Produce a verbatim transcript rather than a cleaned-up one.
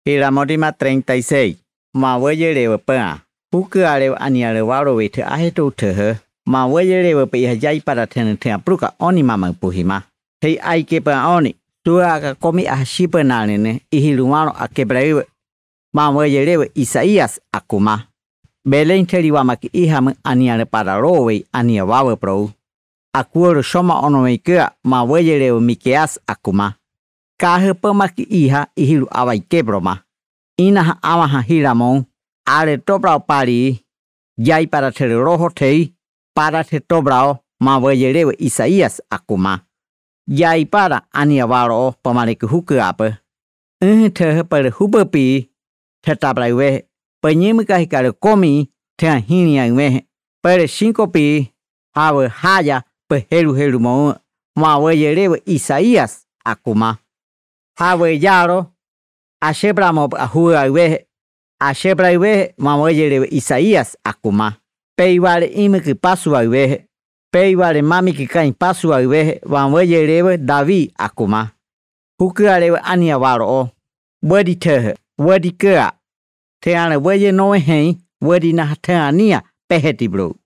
Hiramodima treinta y seis. Ma weye lewe pea. Huku ale aniale waro wete aheto tehe. Ma weye lewe pe jai para tene tena pruka oni mama puhima. Hei aike pa oni. Tua ka komi ahashipa nalene ihilumano akebraiwe. Ma weye lewe Isaías akuma. Belen teriwama ki iham aniale para rowe ania wawe pro. Akuoro shoma ono mekea ma weye lewe Mikeas akuma. Kahe pemaki iha ihilu awai kebroma. Inaha amaha hiramon. Ale tobrao pari. Jai para tere roho tei. Para te tobrao ma weye lewe Isaías akuma. Jai para ania waro pamariki huku apa. Uhu tehe pere hubepi. Tetablai wehe. Penyimika hikare komi. Tea hiniang wehe. Pere sinkopi. Hawe haya pe helu helu mo. Ma weye lewe Isaías akuma. Hawe yaro. Ashebra mo ahua wehe. Ashebra wehe ma weye lewe Isaías akuma. Peiwale imiki pasua wehe. Peiwale mami ki kain pasua wehe. Ma weye lewe Davi akuma. Hukua lewe ania waro o. Wedi tehe. Wedi kea. Te ane weye noe hei. Wedi na te ania peheti bro.